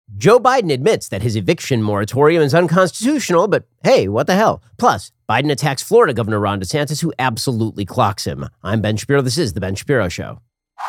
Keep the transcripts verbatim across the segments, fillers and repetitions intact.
Joe Biden admits that his eviction moratorium is unconstitutional, but hey, what the hell? Plus, Biden attacks Florida Governor Ron DeSantis, who absolutely clocks him. I'm Ben Shapiro. This is The Ben Shapiro Show.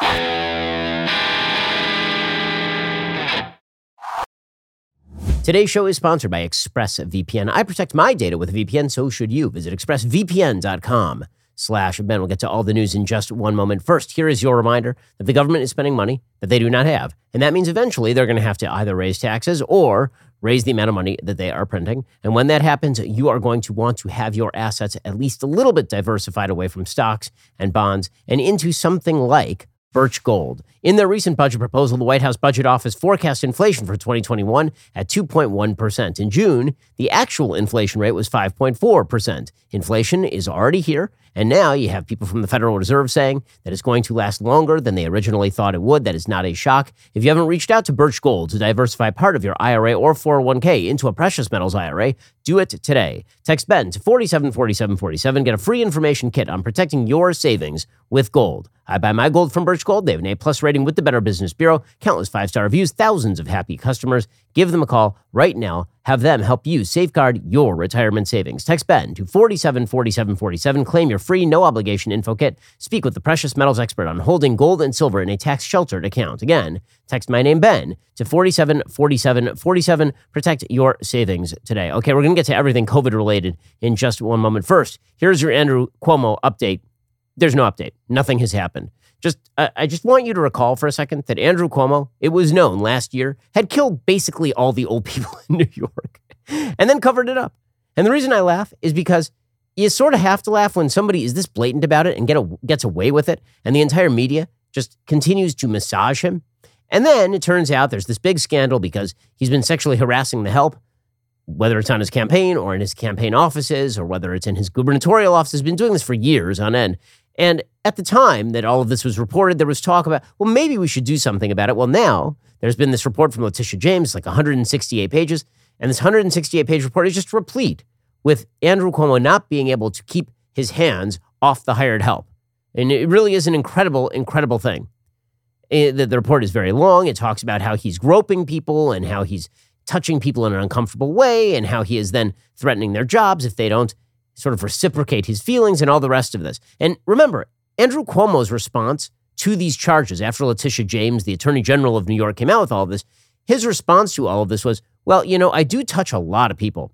Today's show is sponsored by ExpressVPN. I protect my data with a V P N, so should you. Visit expressvpn.com slash Ben. We'll get to all the news in just one moment. First, here is your reminder that the government is spending money that they do not have. And that means eventually they're going to have to either raise taxes or raise the amount of money that they are printing. And when that happens, you are going to want to have your assets at least a little bit diversified away from stocks and bonds and into something like Birch Gold. In their recent budget proposal, the White House Budget Office forecast inflation for twenty twenty-one at two point one percent. In June, the actual inflation rate was five point four percent. Inflation is already here, and now you have people from the Federal Reserve saying that it's going to last longer than they originally thought it would. That is not a shock. If you haven't reached out to Birch Gold to diversify part of your I R A or four oh one k into a precious metals I R A, do it today. Text Ben to four seven four seven four seven. Get a free information kit on protecting your savings with gold. I buy my gold from Birch Gold. They have an A-plus rating with the Better Business Bureau, countless five-star reviews, thousands of happy customers. Give them a call right now. Have them help you safeguard your retirement savings. Text Ben to four seven four seven four seven. Claim your free, no-obligation info kit. Speak with the precious metals expert on holding gold and silver in a tax-sheltered account. Again, text my name, Ben, to four seven four seven four seven. Protect your savings today. Okay, we're going to get to everything COVID-related in just one moment. First, here's your Andrew Cuomo update. There's no update. Nothing has happened. Just, uh, I just want you to recall for a second that Andrew Cuomo, it was known last year, had killed basically all the old people in New York and then covered it up. And the reason I laugh is because you sort of have to laugh when somebody is this blatant about it and get a, gets away with it, and the entire media just continues to massage him. And then it turns out there's this big scandal because he's been sexually harassing the help, whether it's on his campaign or in his campaign offices or whether it's in his gubernatorial office. He's been doing this for years on end. And at the time that all of this was reported, there was talk about, well, maybe we should do something about it. Well, now there's been this report from Letitia James, like one hundred sixty-eight pages. And this one hundred sixty-eight page report is just replete with Andrew Cuomo not being able to keep his hands off the hired help. And it really is an incredible, incredible thing. It, the, the report is very long. It talks about how he's groping people and how he's touching people in an uncomfortable way and how he is then threatening their jobs if they don't sort of reciprocate his feelings and all the rest of this. And remember, Andrew Cuomo's response to these charges after Letitia James, the Attorney General of New York, came out with all of this, his response to all of this was, well, you know, I do touch a lot of people.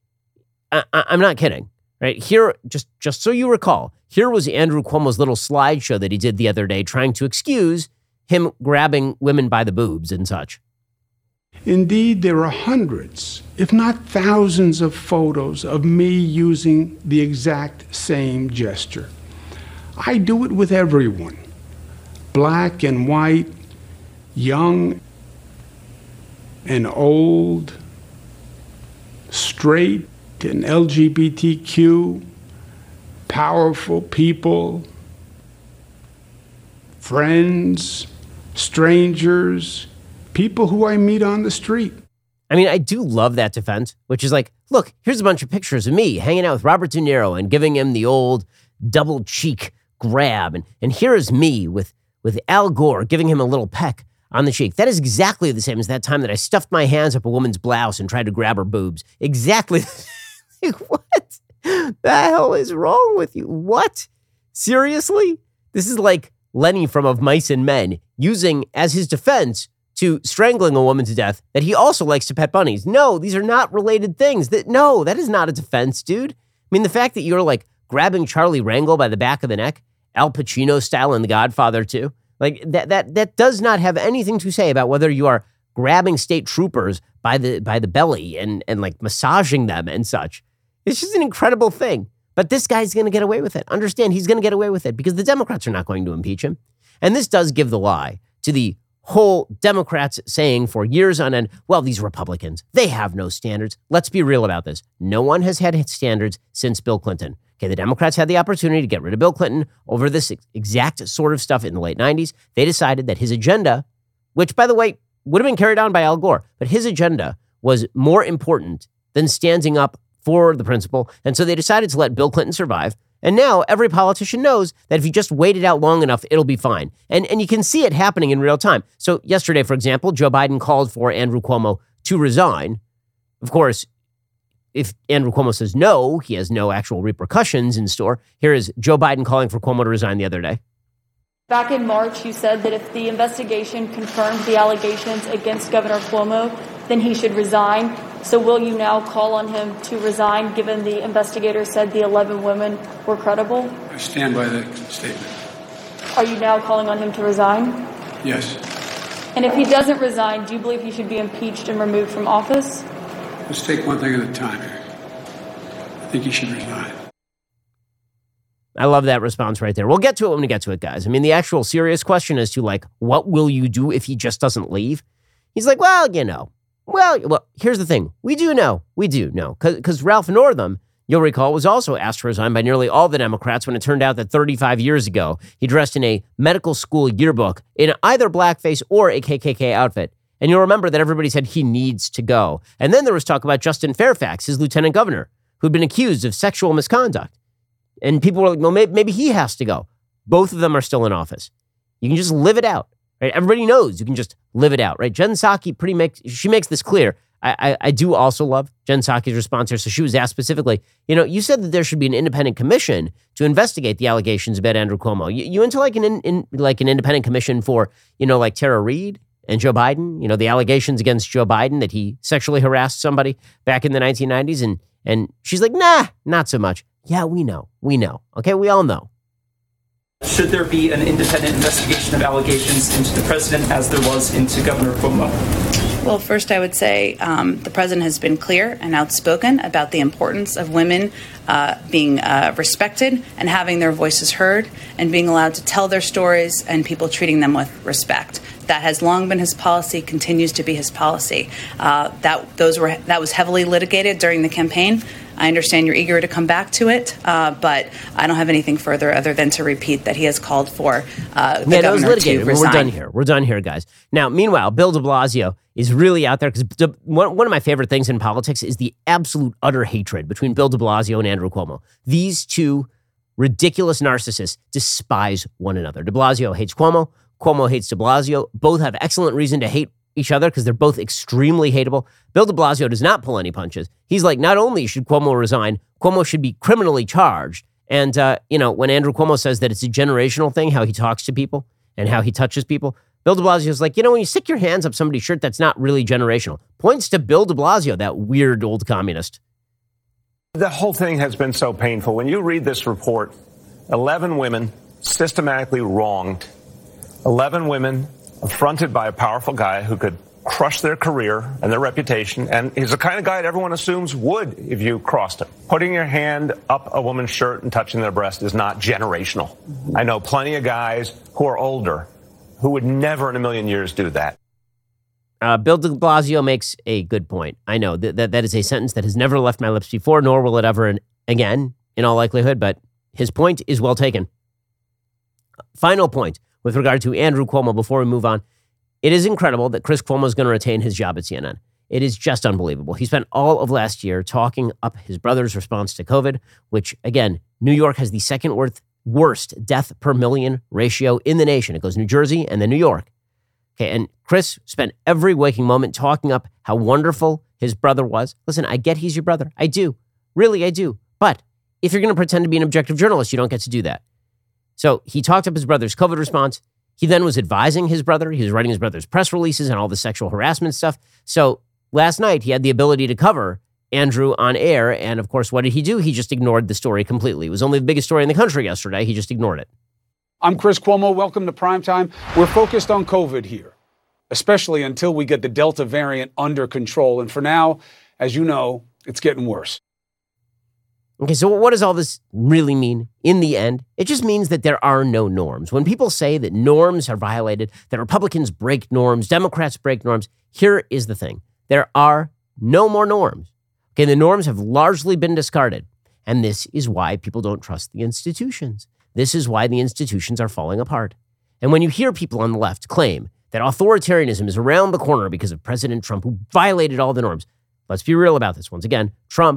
I, I, I'm not kidding, right? Here, just, just so you recall, here was Andrew Cuomo's little slideshow that he did the other day trying to excuse him grabbing women by the boobs and such. Indeed, there are hundreds, if not thousands, of photos of me using the exact same gesture. I do it with everyone, black and white, young and old, straight and L G B T Q, powerful people, friends, strangers, people who I meet on the street. I mean, I do love that defense, which is like, look, here's a bunch of pictures of me hanging out with Robert De Niro and giving him the old double cheek grab. And, and here is me with, with Al Gore giving him a little peck on the cheek. That is exactly the same as that time that I stuffed my hands up a woman's blouse and tried to grab her boobs. Exactly. Like, what the hell is wrong with you? What? Seriously? This is like Lenny from Of Mice and Men using as his defense to strangling a woman to death that he also likes to pet bunnies. No, these are not related things. That no, that is not a defense, dude. I mean, the fact that you're like grabbing Charlie Rangel by the back of the neck, Al Pacino style in The Godfather too, like that that that does not have anything to say about whether you are grabbing state troopers by the by the belly and and like massaging them and such. It's just an incredible thing. But this guy's going to get away with it. Understand, he's going to get away with it because the Democrats are not going to impeach him. And this does give the lie to the whole Democrats saying for years on end, well, these Republicans, they have no standards. Let's be real about this. No one has had standards since Bill Clinton. Okay, the Democrats had the opportunity to get rid of Bill Clinton over this exact sort of stuff in the late nineties. They decided that his agenda, which, by the way, would have been carried on by Al Gore, but his agenda was more important than standing up for the principle. And so they decided to let Bill Clinton survive And now every politician knows that if you just wait it out long enough, it'll be fine. And, and you can see it happening in real time. So yesterday, for example, Joe Biden called for Andrew Cuomo to resign. Of course, if Andrew Cuomo says no, he has no actual repercussions in store. Here is Joe Biden calling for Cuomo to resign the other day. Back in March, you said that if the investigation confirmed the allegations against Governor Cuomo, then he should resign. So will you now call on him to resign, given the investigators said the eleven women were credible? I stand by that statement. Are you now calling on him to resign? Yes. And if he doesn't resign, do you believe he should be impeached and removed from office? Let's take one thing at a time here. I think he should resign. I love that response right there. We'll get to it when we get to it, guys. I mean, the actual serious question as to, like, what will you do if he just doesn't leave? He's like, well, you know. Well, well, here's the thing. We do know. We do know. Because Ralph Northam, you'll recall, was also asked to resign by nearly all the Democrats when it turned out that thirty-five years ago, he dressed in a medical school yearbook in either blackface or a K K K outfit. And you'll remember that everybody said he needs to go. And then there was talk about Justin Fairfax, his lieutenant governor, who'd been accused of sexual misconduct. And people were like, well, maybe, maybe he has to go. Both of them are still in office. You can just live it out, right? Everybody knows you can just live it out, right? Jen Psaki pretty makes, she makes this clear. I, I, I do also love Jen Psaki's response here. So she was asked specifically, you know, you said that there should be an independent commission to investigate the allegations about Andrew Cuomo. You, you into like an in, in, like an independent commission for, you know, like Tara Reid and Joe Biden, you know, the allegations against Joe Biden that he sexually harassed somebody back in the nineteen nineties. And, and she's like, nah, not so much. Yeah, we know. We know. Okay, we all know. Should there be an independent investigation of allegations into the president as there was into Governor Cuomo? Well, first I would say um, the president has been clear and outspoken about the importance of women uh, being uh, respected and having their voices heard and being allowed to tell their stories and people treating them with respect. That has long been his policy, continues to be his policy. Uh, that those were that was heavily litigated during the campaign. I understand you're eager to come back to it, uh, but I don't have anything further other than to repeat that he has called for uh, the yeah, governor was litigated. to resign. We're done here. We're done here, guys. Now, meanwhile, Bill de Blasio is really out there because one, one of my favorite things in politics is the absolute utter hatred between Bill de Blasio and Andrew Cuomo. These two ridiculous narcissists despise one another. De Blasio hates Cuomo. Cuomo hates de Blasio. Both have excellent reason to hate each other because they're both extremely hateable. Bill de Blasio does not pull any punches. He's like, not only should Cuomo resign, Cuomo should be criminally charged. And, uh, you know, when Andrew Cuomo says that it's a generational thing, how he talks to people and how he touches people, Bill de Blasio is like, you know, when you stick your hands up somebody's shirt, that's not really generational. Points to Bill de Blasio, that weird old communist. The whole thing has been so painful. When you read this report, eleven women systematically wronged, eleven women affronted by a powerful guy who could crush their career and their reputation. And he's the kind of guy that everyone assumes would if you crossed him. Putting your hand up a woman's shirt and touching their breast is not generational. I know plenty of guys who are older who would never in a million years do that. Uh, Bill de Blasio makes a good point. I know that, that that is a sentence that has never left my lips before, nor will it ever in, again, in all likelihood, but his point is well taken. Final point with regard to Andrew Cuomo before we move on. It is incredible that Chris Cuomo is going to retain his job at C N N. It is just unbelievable. He spent all of last year talking up his brother's response to COVID, which, again, New York has the second worst, worst death per million ratio in the nation. It goes New Jersey and then New York. Okay, and Chris spent every waking moment talking up how wonderful his brother was. Listen, I get he's your brother. I do. Really, I do. But if you're going to pretend to be an objective journalist, you don't get to do that. So he talked up his brother's COVID response. He then was advising his brother. He was writing his brother's press releases and all the sexual harassment stuff. So last night, he had the ability to cover Andrew on air. And of course, what did he do? He just ignored the story completely. It was only the biggest story in the country yesterday. He just ignored it. I'm Chris Cuomo. Welcome to Primetime. We're focused on COVID here, especially until we get the Delta variant under control. And for now, as you know, it's getting worse. Okay, so what does all this really mean in the end? It just means that there are no norms. When people say that norms are violated, that Republicans break norms, Democrats break norms, here is the thing. There are no more norms. Okay, the norms have largely been discarded. And this is why people don't trust the institutions. This is why the institutions are falling apart. And when you hear people on the left claim that authoritarianism is around the corner because of President Trump, who violated all the norms, let's be real about this. Once again, Trump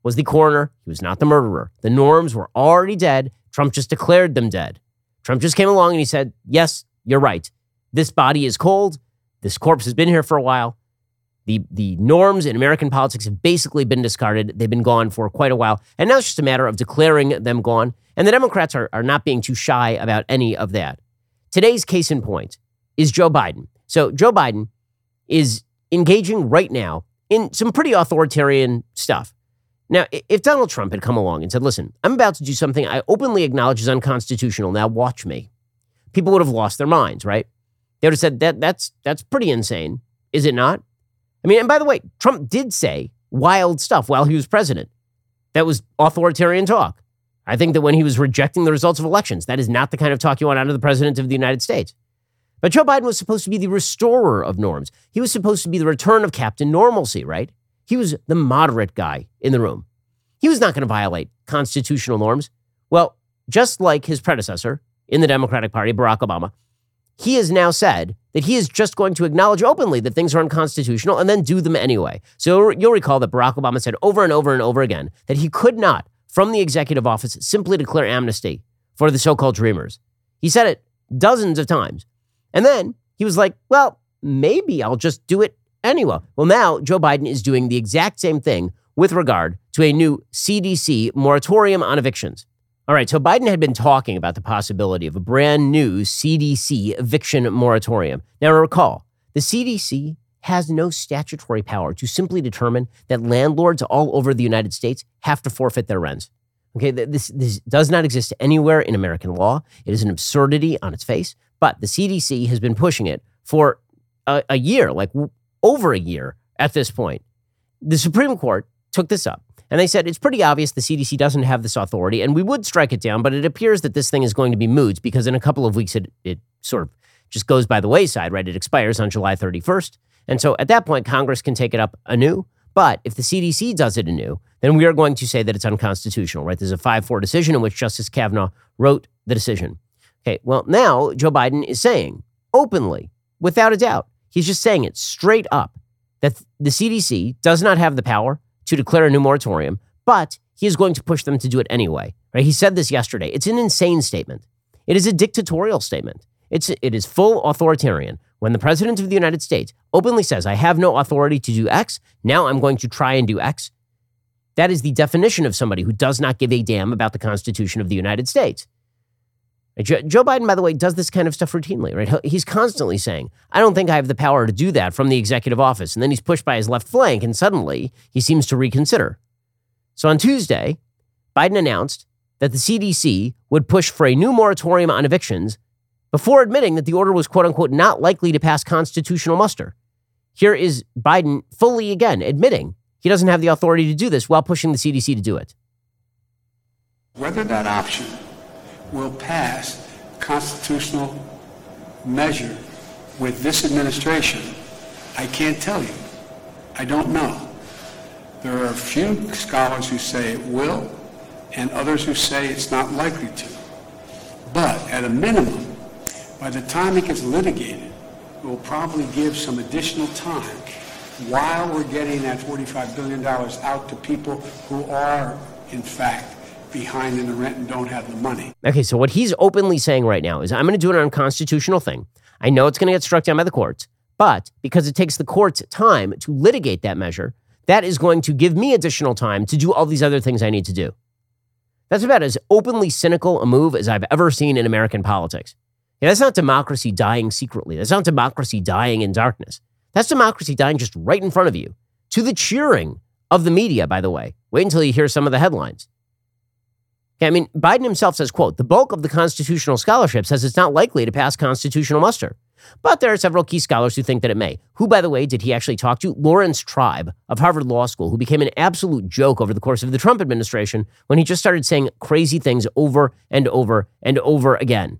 was the coroner. He was not the murderer. The Norms were already dead. Trump just declared them dead. Trump just came along and he said, yes, you're right. This body is cold. This corpse has been here for a while. The, the norms in American politics have basically been discarded. They've been gone for quite a while. And now it's just a matter of declaring them gone. And the Democrats are, are not being too shy about any of that. Today's case in point is Joe Biden. So Joe Biden is engaging right now in some pretty authoritarian stuff. Now, if Donald Trump had come along and said, listen, I'm about to do something I openly acknowledge is unconstitutional. Now watch me. People would have lost their minds, right? They would have said, that that's that's pretty insane. Is it not? I mean, and by the way, Trump did say wild stuff while he was president. That was authoritarian talk. I think that when he was rejecting the results of elections, that is not the kind of talk you want out of the president of the United States. But Joe Biden was supposed to be the restorer of norms. He was supposed to be the return of Captain Normalcy, right? He was the moderate guy in the room. He was not going to violate constitutional norms. Well, just like his predecessor in the Democratic Party, Barack Obama, he has now said that he is just going to acknowledge openly that things are unconstitutional and then do them anyway. So you'll recall that Barack Obama said over and over and over again that he could not, from the executive office, simply declare amnesty for the so-called dreamers. He said it dozens of times. And then he was like, well, maybe I'll just do it anyway. Well, now Joe Biden is doing the exact same thing with regard to a new C D C moratorium on evictions. All right, so Biden had been talking about the possibility of a brand new C D C eviction moratorium. Now, recall, the C D C has no statutory power to simply determine that landlords all over the United States have to forfeit their rents. Okay, this, this does not exist anywhere in American law. It is an absurdity on its face, but the C D C has been pushing it for a, a year, like over a year at this point. The Supreme Court took this up. And they said, it's pretty obvious the C D C doesn't have this authority, and we would strike it down, but it appears that this thing is going to be moot because in a couple of weeks, it, it sort of just goes by the wayside, right? It expires on July thirty-first. And so at that point, Congress can take it up anew. But if the C D C does it anew, then we are going to say that it's unconstitutional, right? There's a five four decision in which Justice Kavanaugh wrote the decision. Okay, well, now Joe Biden is saying openly, without a doubt, he's just saying it straight up, that the C D C does not have the power to declare a new moratorium, but he is going to push them to do it anyway. Right? He said this yesterday. It's an insane statement. It is a dictatorial statement. It's it is full authoritarian. When the president of the United States openly says, I have no authority to do X, now I'm going to try and do X. That is the definition of somebody who does not give a damn about the Constitution of the United States. Joe Biden, by the way, does this kind of stuff routinely, right? He's constantly saying, I don't think I have the power to do that from the executive office. And then he's pushed by his left flank, and suddenly he seems to reconsider. So on Tuesday, Biden announced that the C D C would push for a new moratorium on evictions before admitting that the order was, quote unquote, not likely to pass constitutional muster. Here is Biden fully again admitting he doesn't have the authority to do this while pushing the C D C to do it. Whether that option will pass constitutional measure with this administration, I can't tell you. I don't know. There are a few scholars who say it will, and others who say it's not likely to. But at a minimum, by the time it gets litigated, it will probably give some additional time while we're getting that forty-five billion dollars out to people who are, in fact, behind in the rent and don't have the money. Okay, so what he's openly saying right now is, I'm going to do an unconstitutional thing. I know it's going to get struck down by the courts, but because it takes the courts time to litigate that measure, that is going to give me additional time to do all these other things I need to do. That's about as openly cynical a move as I've ever seen in American politics. Yeah, that's not democracy dying secretly. That's not democracy dying in darkness. That's democracy dying just right in front of you, to the cheering of the media, by the way. Wait until you hear some of the headlines. Okay, I mean, Biden himself says, quote, the bulk of the constitutional scholarship says it's not likely to pass constitutional muster. But there are several key scholars who think that it may. Who, by the way, did he actually talk to? Lawrence Tribe of Harvard Law School, who became an absolute joke over the course of the Trump administration when he just started saying crazy things over and over and over again.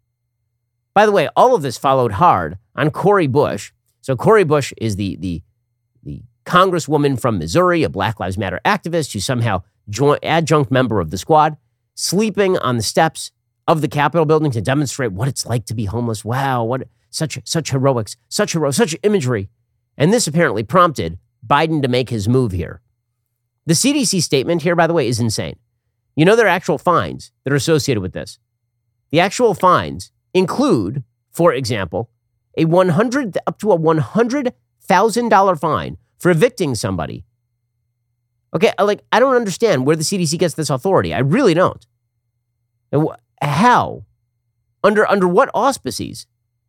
By the way, all of this followed hard on Cori Bush. So Cori Bush is the, the, the congresswoman from Missouri, a Black Lives Matter activist who somehow joined, adjunct member of the squad, sleeping on the steps of the Capitol building to demonstrate what it's like to be homeless. Wow, what such such heroics, such hero, such imagery. And this apparently prompted Biden to make his move here. The C D C statement here, by the way, is insane. You know, there are actual fines that are associated with this. The actual fines include, for example, a one hundred up to a one hundred thousand dollars fine for evicting somebody. Okay, like, I don't understand where the C D C gets this authority. I really don't. How? Under under what auspices?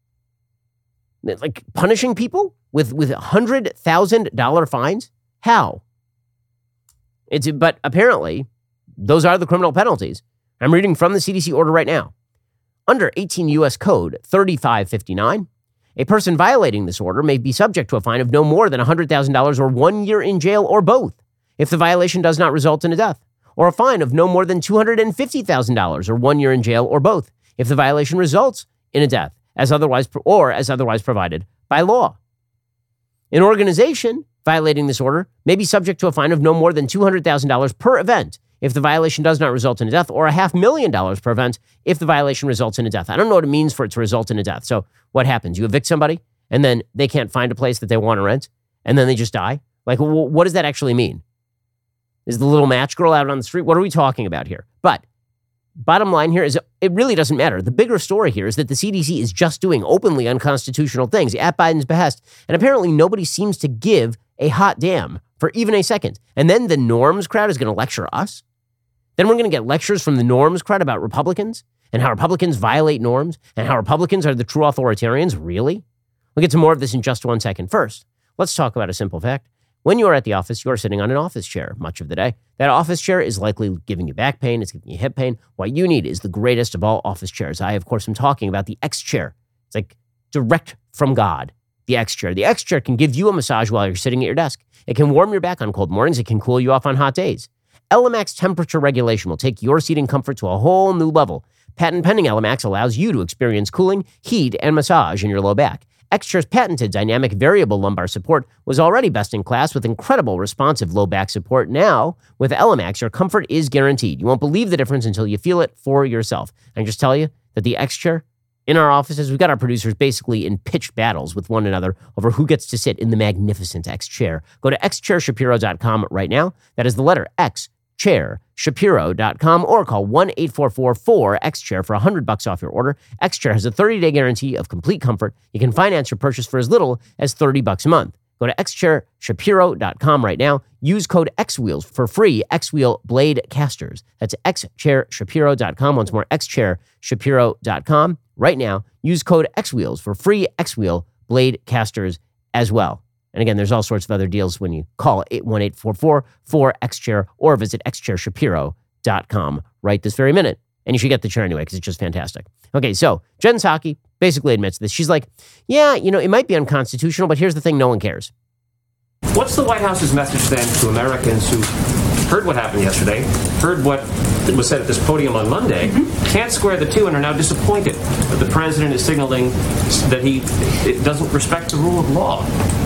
Like punishing people with with one hundred thousand dollars fines? How? It's but apparently those are the criminal penalties. I'm reading from the C D C order right now. Under eighteen U S Code thirty-five fifty-nine, a person violating this order may be subject to a fine of no more than one hundred thousand dollars or one year in jail or both if the violation does not result in a death, or a fine of no more than two hundred fifty thousand dollars or one year in jail or both if the violation results in a death as otherwise or as otherwise provided by law. An organization violating this order may be subject to a fine of no more than two hundred thousand dollars per event if the violation does not result in a death, or a half million dollars per event if the violation results in a death. I don't know what it means for it to result in a death. So what happens? You evict somebody, and then they can't find a place that they want to rent, and then they just die? Like, what does that actually mean? Is the little match girl out on the street? What are we talking about here? But bottom line here is it really doesn't matter. The bigger story here is that the C D C is just doing openly unconstitutional things at Biden's behest, and apparently nobody seems to give a hot damn for even a second. And then the norms crowd is going to lecture us? Then we're going to get lectures from the norms crowd about Republicans and how Republicans violate norms and how Republicans are the true authoritarians? Really? We'll get to more of this in just one second. First, let's talk about a simple fact. When you are at the office, you are sitting on an office chair much of the day. That office chair is likely giving you back pain. It's giving you hip pain. What you need is the greatest of all office chairs. I, of course, am talking about the X chair. It's like direct from God, the X chair. The X chair can give you a massage while you're sitting at your desk. It can warm your back on cold mornings. It can cool you off on hot days. Elemax temperature regulation will take your seating comfort to a whole new level. Patent pending Elemax allows you to experience cooling, heat, and massage in your low back. X-Chair's patented dynamic variable lumbar support was already best in class with incredible responsive low back support. Now, with Elemax, your comfort is guaranteed. You won't believe the difference until you feel it for yourself. I can just tell you that the X-Chair in our offices, we've got our producers basically in pitched battles with one another over who gets to sit in the magnificent X-Chair. Go to x chair shapiro dot com right now. That is the letter X. chair shapiro dot com or call one eight four four four X chair for one hundred bucks off your order. X-Chair has a thirty-day guarantee of complete comfort. You can finance your purchase for as little as thirty bucks a month. Go to x chair shapiro dot com right now. Use code X wheels for free X-Wheel blade casters. That's x chair shapiro dot com. Once more, x chair shapiro dot com right now. Use code X wheels for free X-Wheel blade casters as well. And again, there's all sorts of other deals when you call eight one eight four four four X chair or visit x chair shapiro dot com right this very minute. And you should get the chair anyway because it's just fantastic. Okay, so Jen Psaki basically admits this. She's like, yeah, you know, it might be unconstitutional, but here's the thing, no one cares. What's the White House's message then to Americans who heard what happened yesterday, heard what was said at this podium on Monday, mm-hmm. can't square the two and are now disappointed that the president is signaling that he it doesn't respect the rule of law?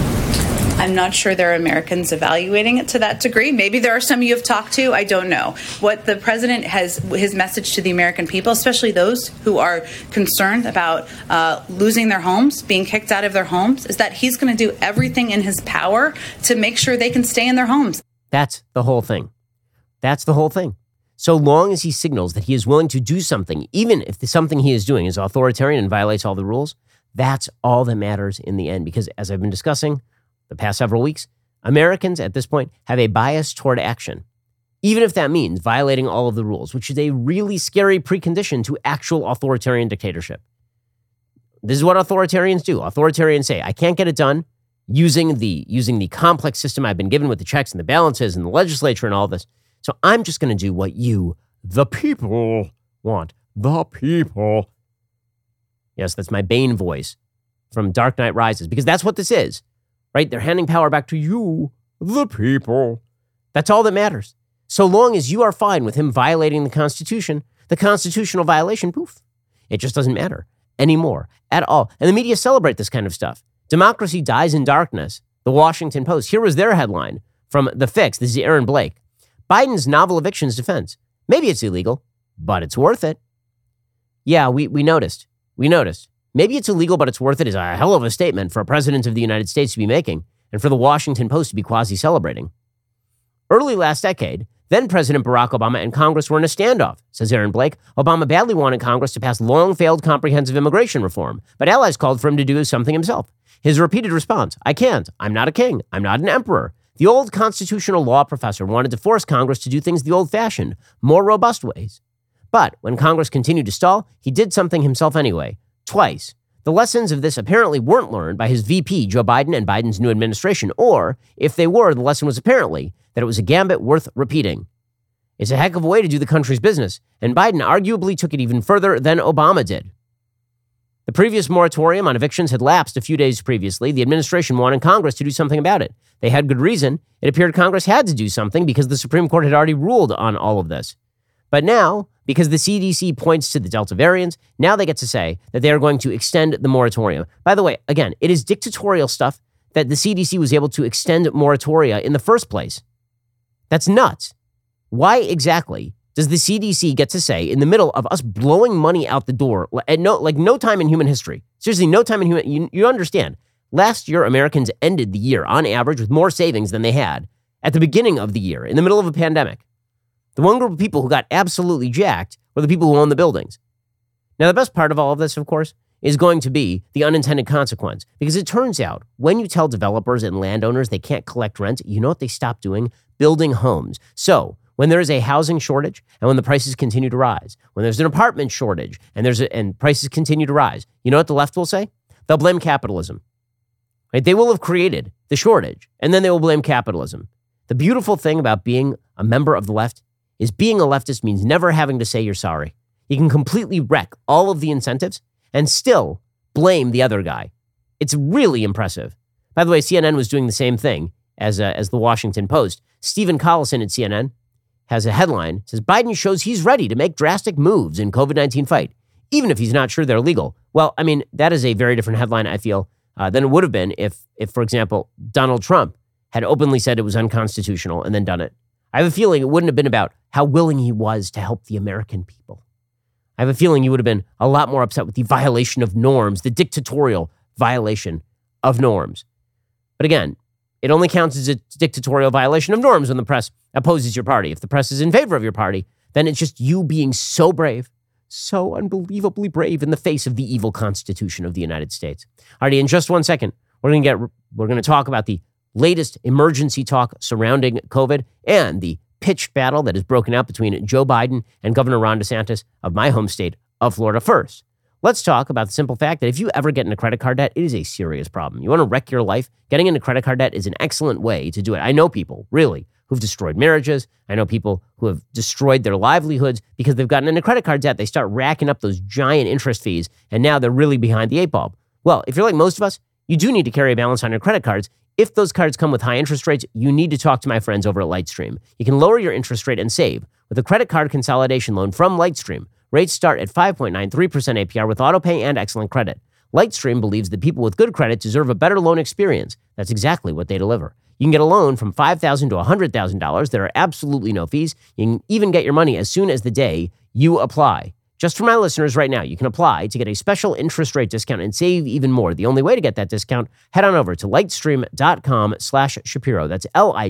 I'm not sure there are Americans evaluating it to that degree. Maybe there are some you have talked to. I don't know. What the president has, his message to the American people, especially those who are concerned about uh, losing their homes, being kicked out of their homes, is that he's going to do everything in his power to make sure they can stay in their homes. That's the whole thing. That's the whole thing. So long as he signals that he is willing to do something, even if the something he is doing is authoritarian and violates all the rules, that's all that matters in the end. Because as I've been discussing the past several weeks, Americans at this point have a bias toward action, even if that means violating all of the rules, which is a really scary precondition to actual authoritarian dictatorship. This is what authoritarians do. Authoritarians say, I can't get it done using the, using the complex system I've been given with the checks and the balances and the legislature and all this. So I'm just going to do what you, the people, want. The people. Yes, that's my Bane voice from Dark Knight Rises, because that's what this is. Right? They're handing power back to you, the people. That's all that matters. So long as you are fine with him violating the Constitution, the constitutional violation, poof, it just doesn't matter anymore at all. And the media celebrate this kind of stuff. Democracy dies in darkness. The Washington Post. Here was their headline from The Fix. This is Aaron Blake. Biden's novel evictions defense. Maybe it's illegal, but it's worth it. Yeah, we, we noticed. We noticed. Maybe it's illegal, but it's worth it is a hell of a statement for a president of the United States to be making and for the Washington Post to be quasi-celebrating. Early last decade, then President Barack Obama and Congress were in a standoff, says Aaron Blake. Obama badly wanted Congress to pass long-failed comprehensive immigration reform, but allies called for him to do something himself. His repeated response, I can't. I'm not a king. I'm not an emperor. The old constitutional law professor wanted to force Congress to do things the old-fashioned, more robust ways. But when Congress continued to stall, he did something himself anyway, twice. The lessons of this apparently weren't learned by his V P, Joe Biden, and Biden's new administration, or, if they were, the lesson was apparently that it was a gambit worth repeating. It's a heck of a way to do the country's business, and Biden arguably took it even further than Obama did. The previous moratorium on evictions had lapsed a few days previously. The administration wanted Congress to do something about it. They had good reason. It appeared Congress had to do something because the Supreme Court had already ruled on all of this. But now, because the C D C points to the Delta variant, now they get to say that they are going to extend the moratorium. By the way, again, it is dictatorial stuff that the C D C was able to extend moratoria in the first place. That's nuts. Why exactly does the C D C get to say, in the middle of us blowing money out the door, at no, like no time in human history, seriously, no time in human, you, you understand, last year Americans ended the year on average with more savings than they had at the beginning of the year, in the middle of a pandemic. The one group of people who got absolutely jacked were the people who own the buildings. Now, the best part of all of this, of course, is going to be the unintended consequence. Because it turns out, when you tell developers and landowners they can't collect rent, you know what they stop doing? Building homes. So, when there is a housing shortage and when the prices continue to rise, when there's an apartment shortage and there's a, and prices continue to rise, you know what the left will say? They'll blame capitalism. Right? They will have created the shortage, and then they will blame capitalism. The beautiful thing about being a member of the left is being a leftist means never having to say you're sorry. You can completely wreck all of the incentives and still blame the other guy. It's really impressive. By the way, C N N was doing the same thing as uh, as the Washington Post. Stephen Collison at C N N has a headline, says Biden shows he's ready to make drastic moves in COVID nineteen fight, even if he's not sure they're legal. Well, I mean, that is a very different headline, I feel, uh, than it would have been if, if, for example, Donald Trump had openly said it was unconstitutional and then done it. I have a feeling it wouldn't have been about how willing he was to help the American people. I have a feeling you would have been a lot more upset with the violation of norms, the dictatorial violation of norms. But again, it only counts as a dictatorial violation of norms when the press opposes your party. If the press is in favor of your party, then it's just you being so brave, so unbelievably brave in the face of the evil Constitution of the United States. Alrighty, in just one second, we're going to get we're going to talk about the latest emergency talk surrounding COVID and the pitched battle that has broken out between Joe Biden and Governor Ron DeSantis of my home state of Florida. First, let's talk about the simple fact that if you ever get into credit card debt, it is a serious problem. You want to wreck your life? Getting into credit card debt is an excellent way to do it. I know people, really, who've destroyed marriages. I know people who have destroyed their livelihoods because they've gotten into credit card debt. They start racking up those giant interest fees, and now they're really behind the eight ball. Well, if you're like most of us, you do need to carry a balance on your credit cards. If those cards come with high interest rates, you need to talk to my friends over at Lightstream. You can lower your interest rate and save with a credit card consolidation loan from Lightstream. Rates start at five point nine three percent A P R with autopay and excellent credit. Lightstream believes that people with good credit deserve a better loan experience. That's exactly what they deliver. You can get a loan from five thousand dollars to one hundred thousand dollars. There are absolutely no fees. You can even get your money as soon as the day you apply. Just for my listeners right now, you can apply to get a special interest rate discount and save even more. The only way to get that discount, head on over to lightstream.com slash Shapiro. That's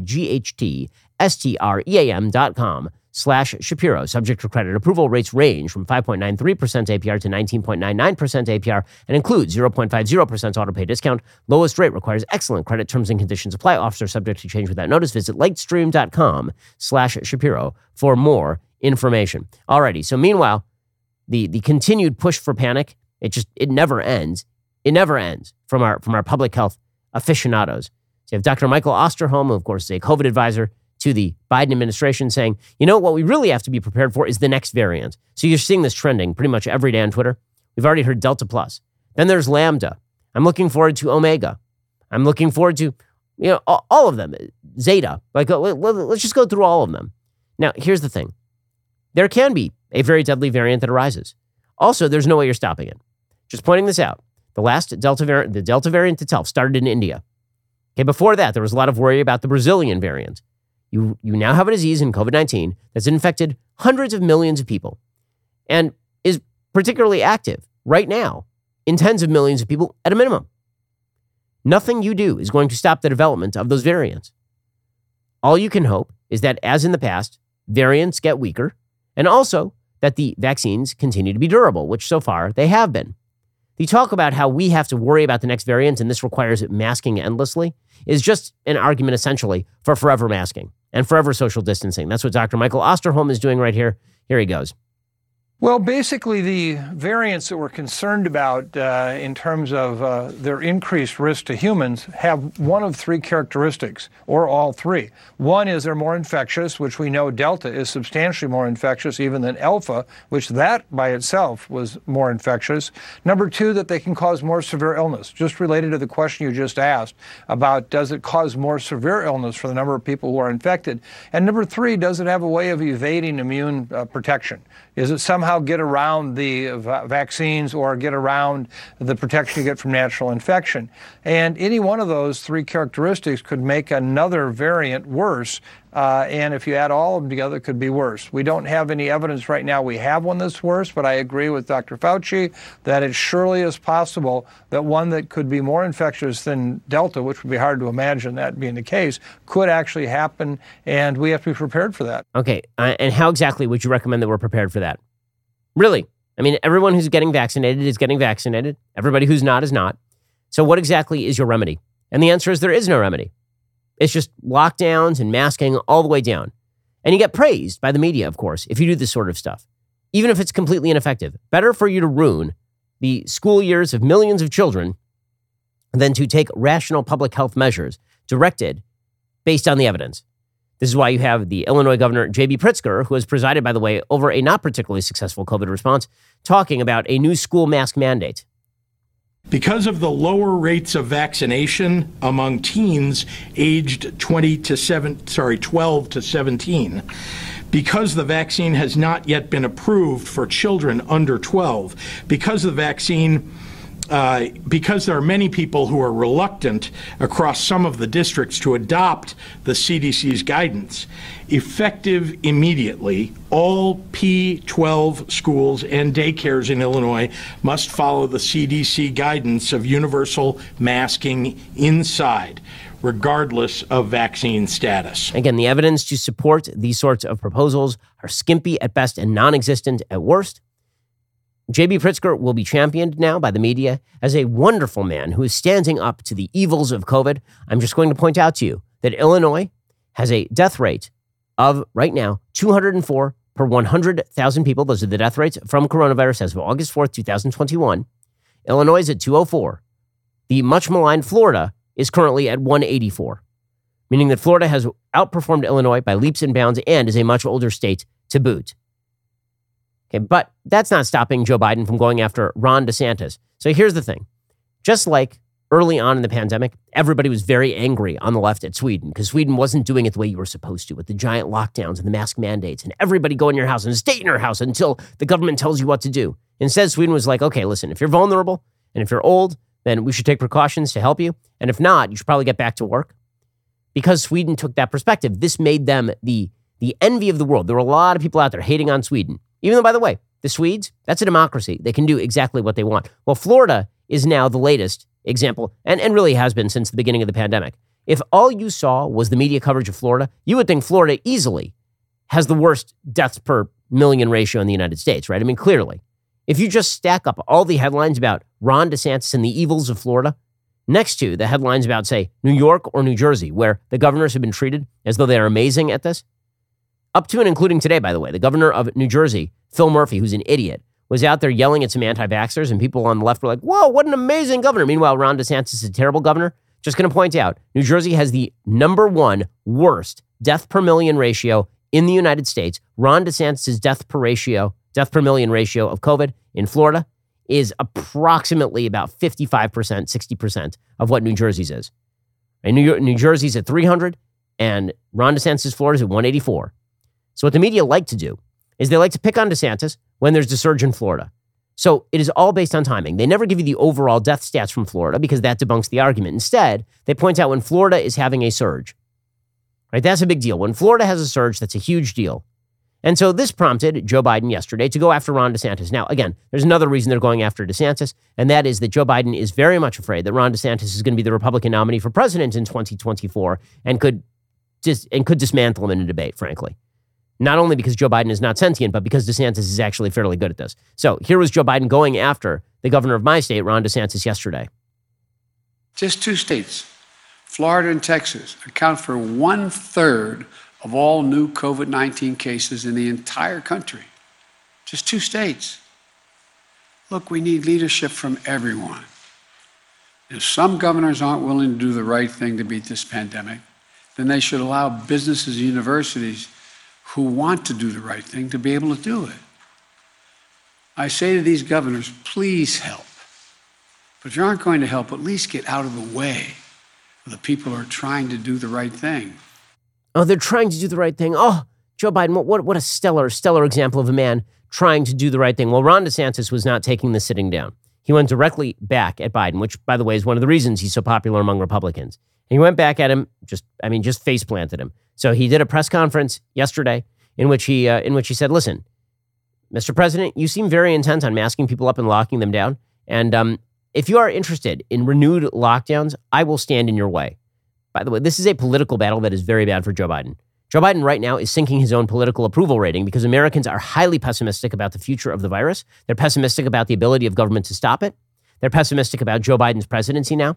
L-I-G-H-T-S-T-R-E-A-M dot com slash Shapiro. Subject to credit approval, rates range from five point nine three percent A P R to nineteen point nine nine percent A P R and includes zero point five zero percent autopay discount. Lowest rate requires excellent credit. Terms and conditions apply. Offer subject to change without notice. Visit lightstream.com slash Shapiro for more information. Alrighty, so meanwhile, The the continued push for panic, it just, it never ends. It never ends from our from our public health aficionados. So you have Doctor Michael Osterholm, who of course is a COVID advisor to the Biden administration, saying, you know, what we really have to be prepared for is the next variant. So you're seeing this trending pretty much every day on Twitter. We've already heard Delta Plus. Then there's Lambda. I'm looking forward to Omega. I'm looking forward to, you know, all, all of them. Zeta. Like, let's just go through all of them. Now, here's the thing. There can be a very deadly variant that arises. Also, there's no way you're stopping it. Just pointing this out. The last Delta variant, the Delta variant itself started in India. Okay, before that, there was a lot of worry about the Brazilian variant. You, you now have a disease in COVID nineteen that's infected hundreds of millions of people and is particularly active right now in tens of millions of people at a minimum. Nothing you do is going to stop the development of those variants. All you can hope is that, as in the past, variants get weaker, and also that the vaccines continue to be durable, which so far they have been. The talk about how we have to worry about the next variant and this requires masking endlessly is just an argument essentially for forever masking and forever social distancing. That's what Doctor Michael Osterholm is doing right here. Here he goes. Well, basically, the variants that we're concerned about uh, in terms of uh, their increased risk to humans have one of three characteristics, or all three. One is they're more infectious, which we know Delta is substantially more infectious even than Alpha, which that by itself was more infectious. Number two, that they can cause more severe illness, just related to the question you just asked about does it cause more severe illness for the number of people who are infected? And number three, does it have a way of evading immune uh, protection? Is it somehow get around the v- vaccines or get around the protection you get from natural infection? And any one of those three characteristics could make another variant worse. Uh, and if you add all of them together, it could be worse. We don't have any evidence right now we have one that's worse, but I agree with Doctor Fauci that it surely is possible that one that could be more infectious than Delta, which would be hard to imagine that being the case, could actually happen, and we have to be prepared for that. Okay, uh, and how exactly would you recommend that we're prepared for that? Really? I mean, everyone who's getting vaccinated is getting vaccinated. Everybody who's not is not. So what exactly is your remedy? And the answer is there is no remedy. It's just lockdowns and masking all the way down. And you get praised by the media, of course, if you do this sort of stuff, even if it's completely ineffective. Better for you to ruin the school years of millions of children than to take rational public health measures directed based on the evidence. This is why you have the Illinois Governor, J B Pritzker, who has presided, by the way, over a not particularly successful COVID response, talking about a new school mask mandate. Because of the lower rates of vaccination among teens aged twenty to seven, sorry, twelve to seventeen, because the vaccine has not yet been approved for children under twelve, because the vaccine, uh, because there are many people who are reluctant across some of the districts to adopt the C D C's guidance, effective immediately, all P twelve schools and daycares in Illinois must follow the C D C guidance of universal masking inside, regardless of vaccine status. Again, the evidence to support these sorts of proposals are skimpy at best and non-existent at worst. J B Pritzker will be championed now by the media as a wonderful man who is standing up to the evils of COVID. I'm just going to point out to you that Illinois has a death rate of, right now, two hundred four per one hundred thousand people. Those are the death rates from coronavirus as of August fourth, twenty twenty-one. Illinois is at two hundred four. The much maligned Florida is currently at one hundred eighty-four, meaning that Florida has outperformed Illinois by leaps and bounds and is a much older state to boot. Okay, but that's not stopping Joe Biden from going after Ron DeSantis. So here's the thing. Just like early on in the pandemic, everybody was very angry on the left at Sweden because Sweden wasn't doing it the way you were supposed to with the giant lockdowns and the mask mandates and everybody go in your house and stay in your house until the government tells you what to do. Instead, Sweden was like, okay, listen, if you're vulnerable and if you're old, then we should take precautions to help you. And if not, you should probably get back to work. Because Sweden took that perspective, this made them the, the envy of the world. There were a lot of people out there hating on Sweden. Even though, by the way, the Swedes, that's a democracy. They can do exactly what they want. Well, Florida is now the latest example, and, and really has been since the beginning of the pandemic. If all you saw was the media coverage of Florida, you would think Florida easily has the worst deaths per million ratio in the United States, right? I mean, clearly. If you just stack up all the headlines about Ron DeSantis and the evils of Florida next to the headlines about, say, New York or New Jersey, where the governors have been treated as though they are amazing at this, up to and including today, by the way, the governor of New Jersey, Phil Murphy, who's an idiot, was out there yelling at some anti-vaxxers, and people on the left were like, whoa, what an amazing governor. Meanwhile, Ron DeSantis is a terrible governor. Just going to point out, New Jersey has the number one worst death per million ratio in the United States. Ron DeSantis' death per ratio, death per million ratio of COVID in Florida is approximately about fifty-five percent, sixty percent of what New Jersey's is. And New, York, New Jersey's at three hundred, and Ron DeSantis' Florida's at one eighty-four. So what the media like to do is they like to pick on DeSantis when there's a surge in Florida. So it is all based on timing. They never give you the overall death stats from Florida because that debunks the argument. Instead, they point out when Florida is having a surge. Right? That's a big deal. When Florida has a surge, that's a huge deal. And so this prompted Joe Biden yesterday to go after Ron DeSantis. Now, again, there's another reason they're going after DeSantis, and that is that Joe Biden is very much afraid that Ron DeSantis is going to be the Republican nominee for president in twenty twenty-four and could dis, and could dismantle him in a debate, frankly. Not only because Joe Biden is not sentient, but because DeSantis is actually fairly good at this. So here was Joe Biden going after the governor of my state, Ron DeSantis, yesterday. Just two states, Florida and Texas, account for one third of all new COVID nineteen cases in the entire country. Just two states. Look, we need leadership from everyone. If some governors aren't willing to do the right thing to beat this pandemic, then they should allow businesses and universities who want to do the right thing to be able to do it. I say to these governors, please help. But if you aren't going to help, at least get out of the way of the people who are trying to do the right thing. Oh, they're trying to do the right thing. Oh, Joe Biden, what, what, what a stellar, stellar example of a man trying to do the right thing. Well, Ron DeSantis was not taking this sitting down. He went directly back at Biden, which, by the way, is one of the reasons he's so popular among Republicans. And he went back at him, just, I mean, just face planted him. So he did a press conference yesterday in which he, uh, in which he said, listen, Mister President, you seem very intent on masking people up and locking them down. And um, if you are interested in renewed lockdowns, I will stand in your way. By the way, this is a political battle that is very bad for Joe Biden. Joe Biden right now is sinking his own political approval rating because Americans are highly pessimistic about the future of the virus. They're pessimistic about the ability of government to stop it. They're pessimistic about Joe Biden's presidency now.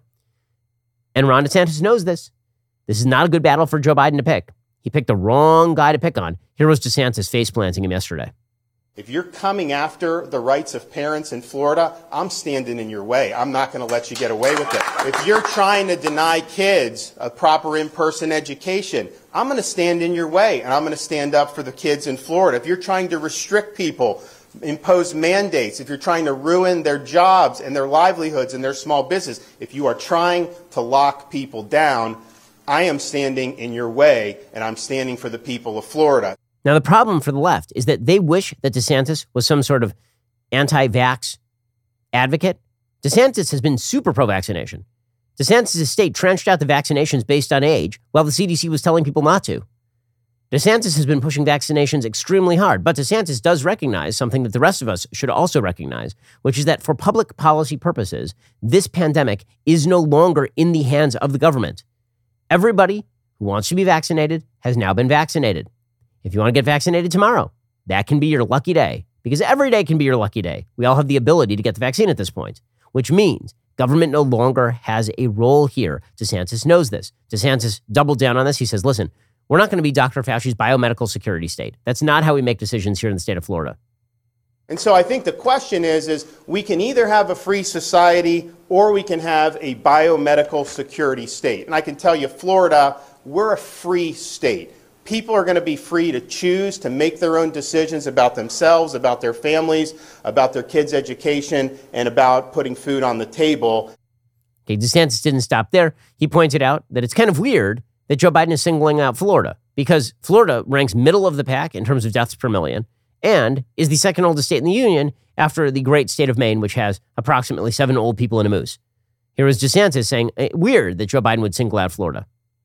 And Ron DeSantis knows this. This is not a good battle for Joe Biden to pick. He picked the wrong guy to pick on. Here was DeSantis face planting him yesterday. If you're coming after the rights of parents in Florida, I'm standing in your way. I'm not going to let you get away with it. If you're trying to deny kids a proper in-person education, I'm going to stand in your way, and I'm going to stand up for the kids in Florida. If you're trying to restrict people, impose mandates, if you're trying to ruin their jobs and their livelihoods and their small business, if you are trying to lock people down, I am standing in your way, and I'm standing for the people of Florida. Now, the problem for the left is that they wish that DeSantis was some sort of anti-vax advocate. DeSantis has been super pro-vaccination. DeSantis' state trenched out the vaccinations based on age, while the C D C was telling people not to. DeSantis has been pushing vaccinations extremely hard, but DeSantis does recognize something that the rest of us should also recognize, which is that for public policy purposes, this pandemic is no longer in the hands of the government. Everybody who wants to be vaccinated has now been vaccinated. If you want to get vaccinated tomorrow, that can be your lucky day, because every day can be your lucky day. We all have the ability to get the vaccine at this point, which means government no longer has a role here. DeSantis knows this. DeSantis doubled down on this. He says, listen, we're not going to be Doctor Fauci's biomedical security state. That's not how we make decisions here in the state of Florida. And so I think the question is, is we can either have a free society or we can have a biomedical security state. And I can tell you, Florida, we're a free state. People are going to be free to choose to make their own decisions about themselves, about their families, about their kids' education, and about putting food on the table. Okay, DeSantis didn't stop there. He pointed out that it's kind of weird that Joe Biden is singling out Florida because Florida ranks middle of the pack in terms of deaths per million and is the second oldest state in the union after the great state of Maine, which has approximately seven old people in a moose. Here was DeSantis saying, weird that Joe Biden would single out Florida.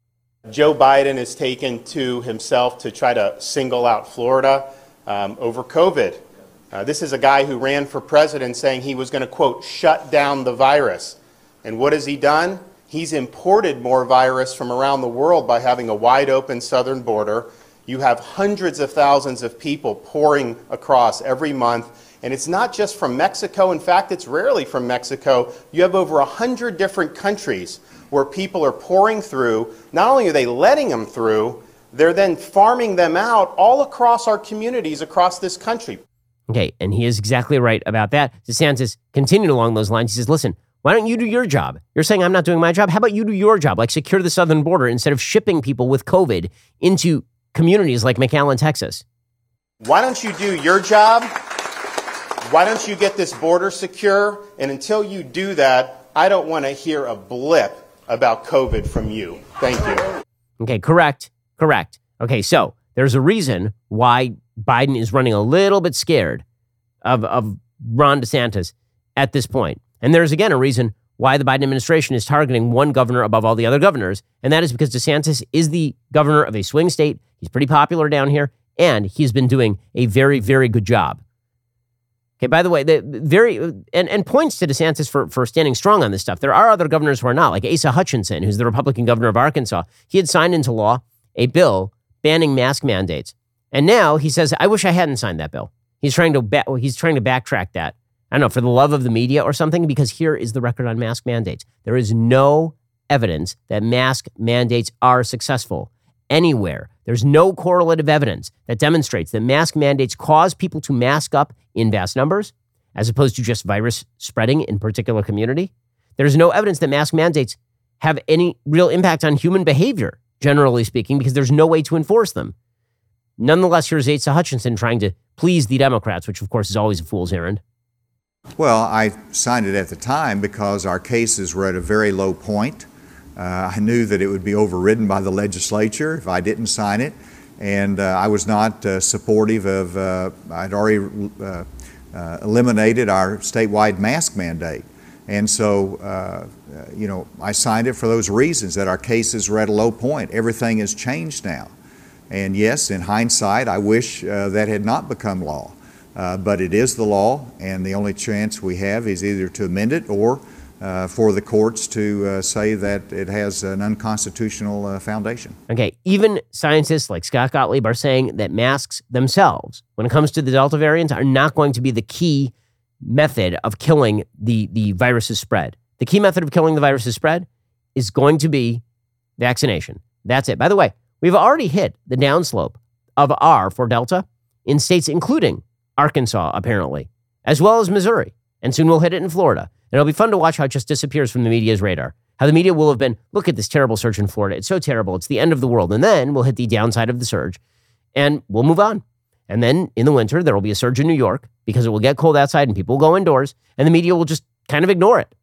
Joe Biden has taken to himself to try to single out Florida um, over COVID. Uh, this is a guy who ran for president saying he was going to, quote, shut down the virus. And what has he done? He's imported more virus from around the world by having a wide open southern border. You have hundreds of thousands of people pouring across every month. And it's not just from Mexico. In fact, it's rarely from Mexico. You have over one hundred different countries where people are pouring through. Not only are they letting them through, they're then farming them out all across our communities across this country. Okay, and he is exactly right about that. DeSantis continued along those lines. He says, listen, why don't you do your job? You're saying I'm not doing my job. How about you do your job? Like secure the southern border instead of shipping people with COVID into communities like McAllen, Texas. Why don't you do your job? Why don't you get this border secure? And until you do that, I don't want to hear a blip about COVID from you. Thank you. Okay, correct, correct. Okay, so there's a reason why Biden is running a little bit scared of, of Ron DeSantis at this point. And there's, again, a reason why the Biden administration is targeting one governor above all the other governors, and that is because DeSantis is the governor of a swing state. He's pretty popular down here, and he's been doing a very, very good job. Okay, by the way, the very and, and points to DeSantis for, for standing strong on this stuff. There are other governors who are not, like Asa Hutchinson, who's the Republican governor of Arkansas. He had signed into law a bill banning mask mandates. And now he says, I wish I hadn't signed that bill. He's trying to ba- he's trying to backtrack that. I don't know, for the love of the media or something, because here is the record on mask mandates. There is no evidence that mask mandates are successful anywhere. There's no correlative evidence that demonstrates that mask mandates cause people to mask up in vast numbers, as opposed to just virus spreading in particular community. There's no evidence that mask mandates have any real impact on human behavior, generally speaking, because there's no way to enforce them. Nonetheless, here's Asa Hutchinson trying to please the Democrats, which of course is always a fool's errand. Well, I signed it at the time because our cases were at a very low point. Uh, I knew that it would be overridden by the legislature if I didn't sign it, and uh, I was not uh, supportive of, uh, I'd already uh, uh, eliminated our statewide mask mandate. And so, uh, you know, I signed it for those reasons, that our cases were at a low point. Everything has changed now. And yes, in hindsight, I wish uh, that had not become law. Uh, but it is the law, and the only chance we have is either to amend it or uh, for the courts to uh, say that it has an unconstitutional uh, foundation. Okay, even scientists like Scott Gottlieb are saying that masks themselves, when it comes to the Delta variant, are not going to be the key method of killing the, the virus's spread. The key method of killing the virus's spread is going to be vaccination. That's it. By the way, we've already hit the downslope of R for Delta in states including Arkansas, apparently, as well as Missouri. And soon we'll hit it in Florida. And it'll be fun to watch how it just disappears from the media's radar. How the media will have been, look at this terrible surge in Florida. It's so terrible. It's the end of the world. And then we'll hit the downside of the surge and we'll move on. And then in the winter, there will be a surge in New York because it will get cold outside and people will go indoors and the media will just kind of ignore it.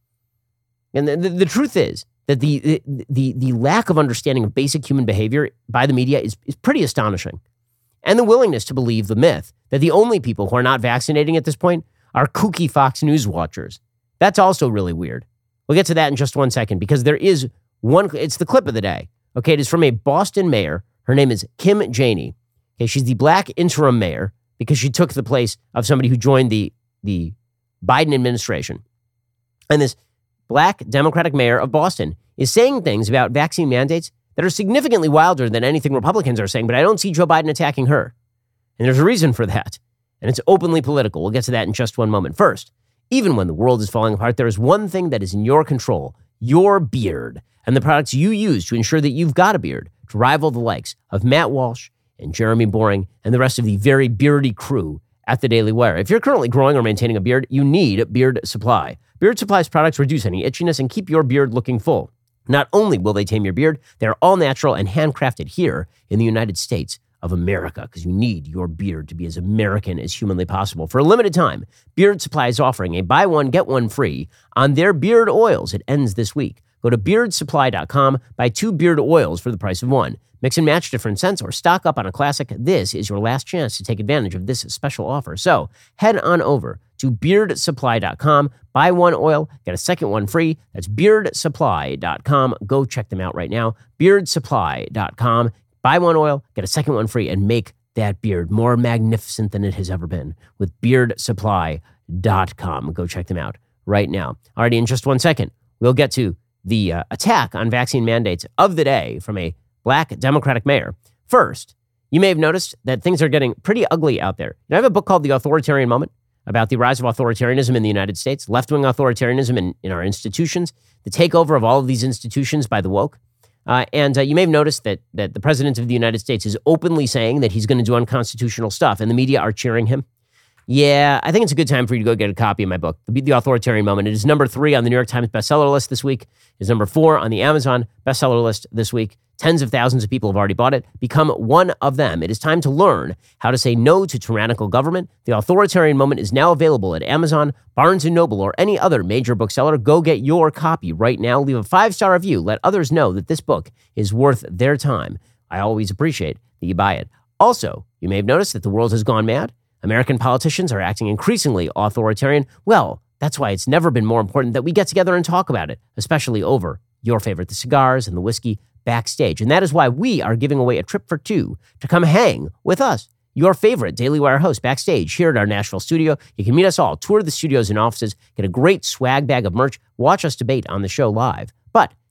And the, the, the truth is that the, the, the lack of understanding of basic human behavior by the media is, is pretty astonishing. And the willingness to believe the myth that the only people who are not vaccinating at this point are kooky Fox News watchers. That's also really weird. We'll get to that in just one second because there is one, it's the clip of the day. Okay, it is from a Boston mayor. Her name is Kim Janey. Okay, she's the black interim mayor because she took the place of somebody who joined the, the Biden administration. And this black Democratic mayor of Boston is saying things about vaccine mandates that are significantly wilder than anything Republicans are saying, but I don't see Joe Biden attacking her. And there's a reason for that. And it's openly political. We'll get to that in just one moment. First, even when the world is falling apart, there is one thing that is in your control, your beard, and the products you use to ensure that you've got a beard to rival the likes of Matt Walsh and Jeremy Boring and the rest of the very beardy crew at the Daily Wire. If you're currently growing or maintaining a beard, you need Beard Supply. Beard Supply's products reduce any itchiness and keep your beard looking full. Not only will they tame your beard, they're all natural and handcrafted here in the United States of America, because you need your beard to be as American as humanly possible. For a limited time, Beard Supply is offering a buy one, get one free on their beard oils. It ends this week. Go to beard supply dot com, buy two beard oils for the price of one. Mix and match different scents or stock up on a classic. This is your last chance to take advantage of this special offer. So head on over to beard supply dot com, buy one oil, get a second one free. That's beard supply dot com. Go check them out right now. beard supply dot com. Buy one oil, get a second one free, and make that beard more magnificent than it has ever been with beard supply dot com. Go check them out right now. Alrighty, in just one second, we'll get to the uh, attack on vaccine mandates of the day from a black Democratic mayor. First, you may have noticed that things are getting pretty ugly out there. I have a book called The Authoritarian Moment about the rise of authoritarianism in the United States, left-wing authoritarianism in, in our institutions, the takeover of all of these institutions by the woke. Uh, and uh, you may have noticed that that the president of the United States is openly saying that he's going to do unconstitutional stuff, and the media are cheering him. Yeah, I think it's a good time for you to go get a copy of my book, The, the Authoritarian Moment. It is number three on the New York Times bestseller list this week. It's number four on the Amazon bestseller list this week. Tens of thousands of people have already bought it. Become one of them. It is time to learn how to say no to tyrannical government. The Authoritarian Moment is now available at Amazon, Barnes and Noble, or any other major bookseller. Go get your copy right now. Leave a five-star review. Let others know that this book is worth their time. I always appreciate that you buy it. Also, you may have noticed that the world has gone mad. American politicians are acting increasingly authoritarian. Well, that's why it's never been more important that we get together and talk about it, especially over your favorite, the cigars and the whiskey backstage. And that is why we are giving away a trip for two to come hang with us, your favorite Daily Wire host, backstage here at our Nashville studio. You can meet us all, tour the studios and offices, get a great swag bag of merch, watch us debate on the show live. But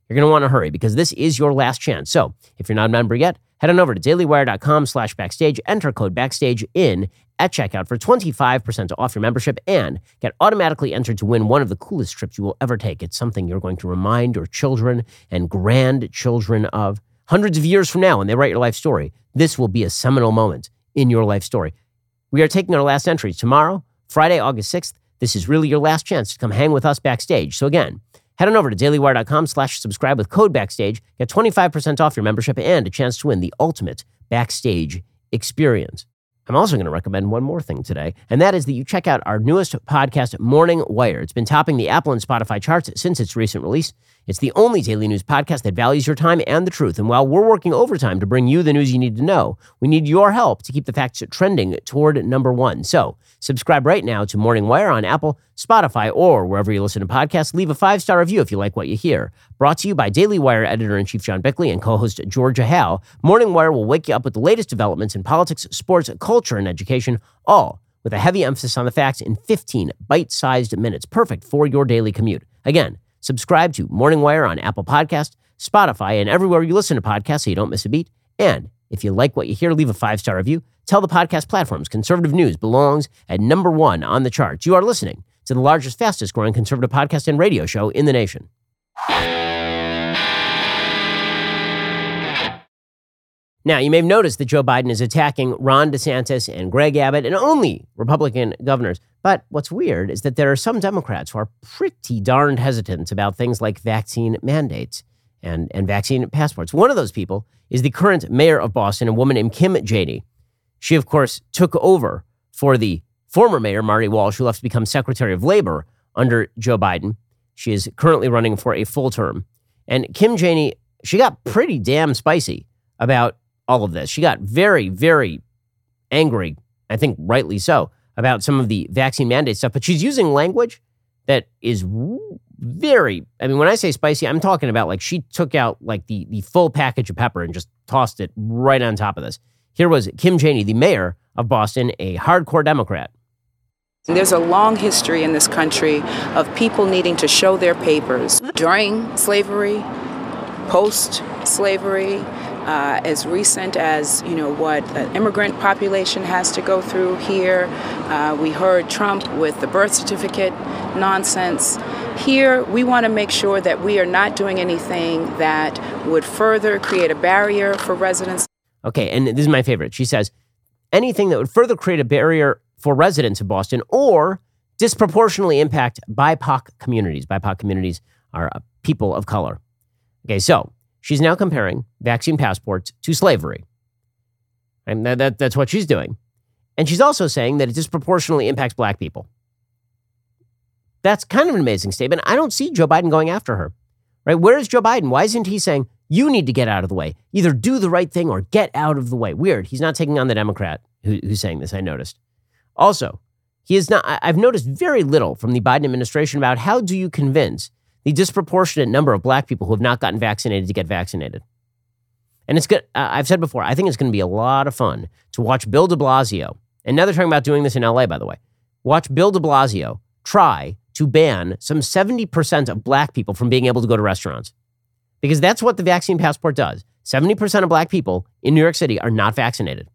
You're going to want to hurry because this is your last chance. So if you're not a member yet, head on over to dailywire.com slash backstage, enter code backstage in at checkout for twenty-five percent off your membership and get automatically entered to win one of the coolest trips you will ever take. It's something you're going to remind your children and grandchildren of hundreds of years from now when they write your life story. This will be a seminal moment in your life story. We are taking our last entries tomorrow, Friday, August sixth. This is really your last chance to come hang with us backstage. So again, head on over to dailywire.com slash subscribe with code backstage. Get twenty-five percent off your membership and a chance to win the ultimate backstage experience. I'm also going to recommend one more thing today, and that is that you check out our newest podcast, Morning Wire. It's been topping the Apple and Spotify charts since its recent release. It's the only daily news podcast that values your time and the truth. And while we're working overtime to bring you the news you need to know, we need your help to keep the facts trending toward number one. So subscribe right now to Morning Wire on Apple, Spotify, or wherever you listen to podcasts. Leave a five-star review if you like what you hear. Brought to you by Daily Wire editor-in-chief John Bickley and co-host Georgia Howe. Morning Wire will wake you up with the latest developments in politics, sports, culture, and education, all with a heavy emphasis on the facts in fifteen bite-sized minutes, perfect for your daily commute. Again, subscribe to Morning Wire on Apple Podcasts, Spotify, and everywhere you listen to podcasts so you don't miss a beat. And if you like what you hear, leave a five-star review. Tell the podcast platforms conservative news belongs at number one on the charts. You are listening to the largest, fastest-growing conservative podcast and radio show in the nation. Now, you may have noticed that Joe Biden is attacking Ron DeSantis and Greg Abbott and only Republican governors. But what's weird is that there are some Democrats who are pretty darned hesitant about things like vaccine mandates and, and vaccine passports. One of those people is the current mayor of Boston, a woman named Kim Janey. She, of course, took over for the former mayor, Marty Walsh, who left to become Secretary of Labor under Joe Biden. She is currently running for a full term. And Kim Janey, she got pretty damn spicy about all of this. She got very, very angry, I think rightly so, about some of the vaccine mandate stuff. But she's using language that is very, I mean, when I say spicy, I'm talking about like she took out like the, the full package of pepper and just tossed it right on top of this. Here was Kim Janey, the mayor of Boston, a hardcore Democrat. There's a long history in this country of people needing to show their papers during slavery, post-slavery, uh, as recent as, you know, what an immigrant population has to go through here. Uh, we heard Trump with the birth certificate nonsense. Here, we want to make sure that we are not doing anything that would further create a barrier for residents. Okay, and this is my favorite. She says, anything that would further create a barrier for residents of Boston or disproportionately impact B I P O C communities. B I P O C communities are uh, people of color. Okay, so she's now comparing vaccine passports to slavery. And that, that, that's what she's doing. And she's also saying that it disproportionately impacts black people. That's kind of an amazing statement. I don't see Joe Biden going after her. Right? Where is Joe Biden? Why isn't he saying, you need to get out of the way? Either do the right thing or get out of the way. Weird. He's not taking on the Democrat who, who's saying this, I noticed. Also, he is not. I've noticed very little from the Biden administration about how do you convince the disproportionate number of black people who have not gotten vaccinated to get vaccinated. And it's good. Uh, I've said before, I think it's going to be a lot of fun to watch Bill de Blasio. And now they're talking about doing this in L A, by the way. Watch Bill de Blasio try to ban some seventy percent of black people from being able to go to restaurants. Because that's what the vaccine passport does. seventy percent of black people in New York City are not vaccinated.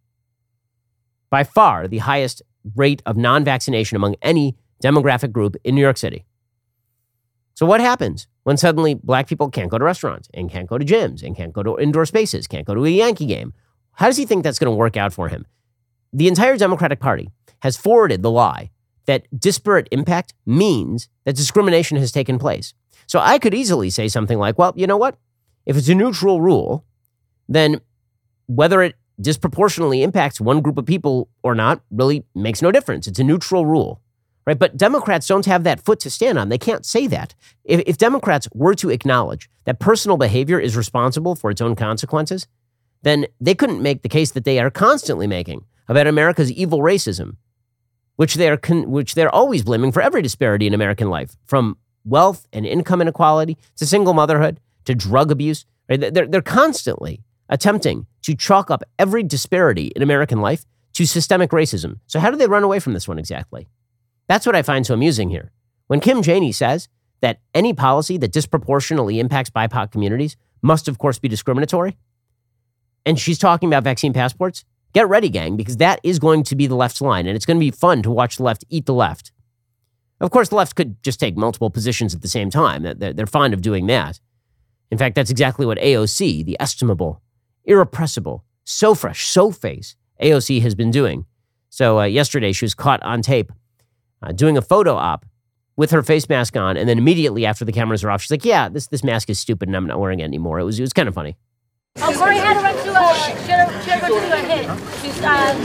By far the highest rate of non-vaccination among any demographic group in New York City. So what happens when suddenly black people can't go to restaurants and can't go to gyms and can't go to indoor spaces, can't go to a Yankee game? How does he think that's going to work out for him? The entire Democratic Party has forwarded the lie that disparate impact means that discrimination has taken place. So I could easily say something like, well, you know what? If it's a neutral rule, then whether it disproportionately impacts one group of people or not really makes no difference. It's a neutral rule, right? But Democrats don't have that foot to stand on. They can't say that. If, if Democrats were to acknowledge that personal behavior is responsible for its own consequences, then they couldn't make the case that they are constantly making about America's evil racism, which they are con- which they're always blaming for every disparity in American life, from wealth and income inequality to single motherhood to drug abuse. Right? They're, they're constantly attempting to chalk up every disparity in American life to systemic racism. So how do they run away from this one exactly? That's what I find so amusing here. When Kim Janey says that any policy that disproportionately impacts B I P O C communities must, of course, be discriminatory. And she's talking about vaccine passports. Get ready, gang, because that is going to be the left's line, and it's going to be fun to watch the left eat the left. Of course, the left could just take multiple positions at the same time. They're fond of doing that. In fact, that's exactly what A O C, the estimable, irrepressible, so fresh, so face A O C has been doing. So uh, yesterday, she was caught on tape uh, doing a photo op with her face mask on, and then immediately after the cameras are off, she's like, yeah, this this mask is stupid and I'm not wearing it anymore. It was, it was kind of funny. Oh, Corey had to run to a, should have run to a hit. She's,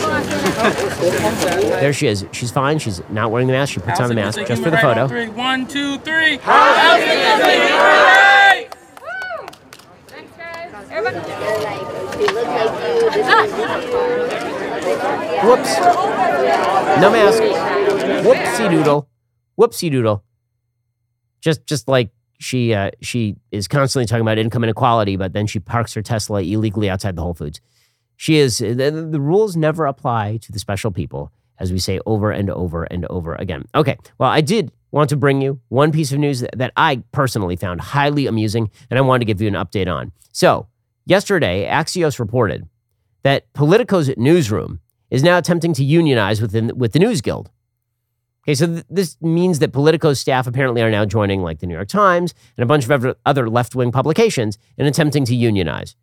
uh, there she is. She's fine. She's not wearing the mask. She puts on the mask just for the photo. Three. One, two, three. Thanks, guys. Everybody. Whoops. No mask. Whoopsie doodle. Whoopsie doodle. Just, just like she, uh, she is constantly talking about income inequality, but then she parks her Tesla illegally outside the Whole Foods. She is, the, the rules never apply to the special people, as we say over and over and over again. Okay, well, I did want to bring you one piece of news that, that I personally found highly amusing, and I wanted to give you an update on. So, yesterday, Axios reported that Politico's newsroom is now attempting to unionize within, with the News Guild. Okay, so th- this means that Politico's staff apparently are now joining like the New York Times and a bunch of other left-wing publications in attempting to unionize,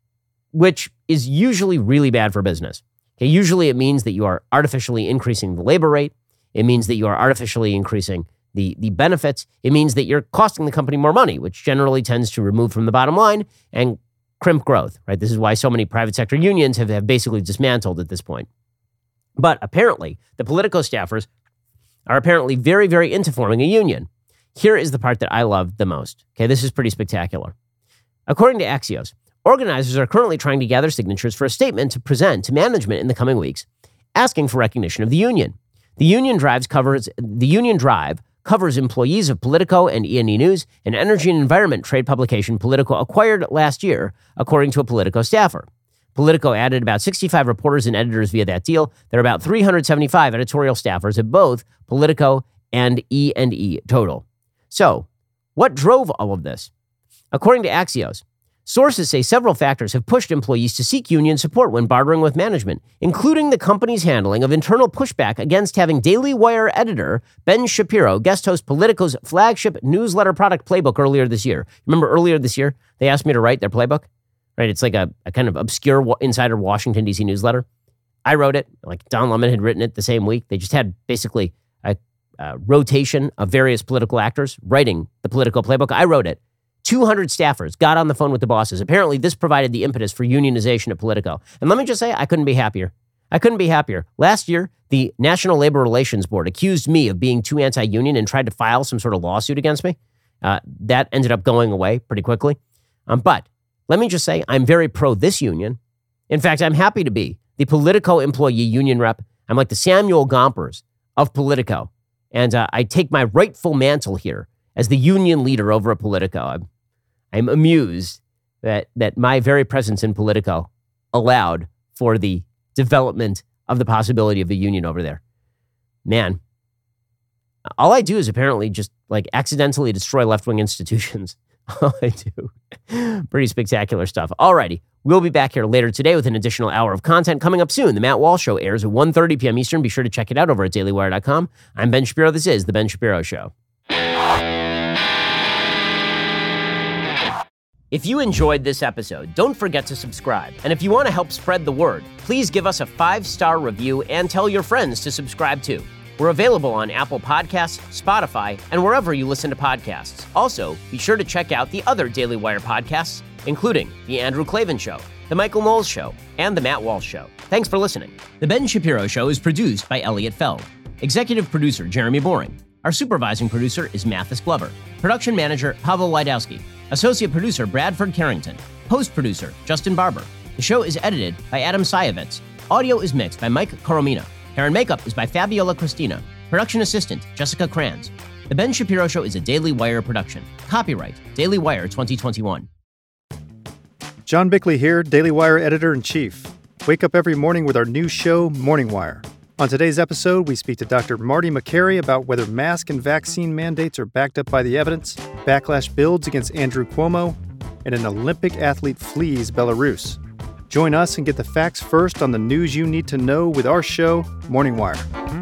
which is usually really bad for business. Okay, usually it means that you are artificially increasing the labor rate. It means that you are artificially increasing the, the benefits. It means that you're costing the company more money, which generally tends to remove from the bottom line and crimp growth, right? This is why so many private sector unions have, have basically dismantled at this point. But apparently, the Politico staffers are apparently very, very into forming a union. Here is the part that I love the most. Okay, this is pretty spectacular. According to Axios, organizers are currently trying to gather signatures for a statement to present to management in the coming weeks, asking for recognition of the union. The union drives covers the union drive covers employees of Politico and E and E News, an energy and environment trade publication Politico acquired last year, according to a Politico staffer. Politico added about sixty-five reporters and editors via that deal. There are about three hundred seventy-five editorial staffers at both Politico and E and E total. So, what drove all of this? According to Axios, sources say several factors have pushed employees to seek union support when bartering with management, including the company's handling of internal pushback against having Daily Wire editor Ben Shapiro guest host Politico's flagship newsletter product Playbook earlier this year. Remember earlier this year, they asked me to write their Playbook? Right, it's like a, a kind of obscure insider Washington, D C newsletter. I wrote it, like Don Lemon had written it the same week. They just had basically a, a rotation of various political actors writing the Politico Playbook. I wrote it. two hundred staffers got on the phone with the bosses. Apparently, this provided the impetus for unionization at Politico. And let me just say, I couldn't be happier. I couldn't be happier. Last year, the National Labor Relations Board accused me of being too anti-union and tried to file some sort of lawsuit against me. Uh, that ended up going away pretty quickly. Um, but let me just say, I'm very pro this union. In fact, I'm happy to be the Politico employee union rep. I'm like the Samuel Gompers of Politico. And uh, I take my rightful mantle here as the union leader over at Politico. I'm, I'm amused that, that my very presence in Politico allowed for the development of the possibility of a union over there. Man, all I do is apparently just like accidentally destroy left-wing institutions. All I do. Pretty spectacular stuff. Alrighty, we'll be back here later today with an additional hour of content coming up soon. The Matt Walsh Show airs at one thirty p.m. Eastern. Be sure to check it out over at daily wire dot com. I'm Ben Shapiro. This is The Ben Shapiro Show. If you enjoyed this episode, don't forget to subscribe. And if you want to help spread the word, please give us a five-star review and tell your friends to subscribe too. We're available on Apple Podcasts, Spotify, and wherever you listen to podcasts. Also, be sure to check out the other Daily Wire podcasts, including The Andrew Klavan Show, The Michael Knowles Show, and The Matt Walsh Show. Thanks for listening. The Ben Shapiro Show is produced by Elliot Feld. Executive producer, Jeremy Boring. Our supervising producer is Mathis Glover. Production manager, Pavel Wydowski. Associate producer, Bradford Carrington. Post-producer, Justin Barber. The show is edited by Adam Sayevitz. Audio is mixed by Mike Coromina. Hair and makeup is by Fabiola Cristina. Production assistant, Jessica Kranz. The Ben Shapiro Show is a Daily Wire production. Copyright, Daily Wire twenty twenty-one. John Bickley here, Daily Wire editor-in-chief. Wake up every morning with our new show, Morning Wire. On today's episode, we speak to Doctor Marty Makary about whether mask and vaccine mandates are backed up by the evidence, backlash builds against Andrew Cuomo, and an Olympic athlete flees Belarus. Join us and get the facts first on the news you need to know with our show, Morning Wire.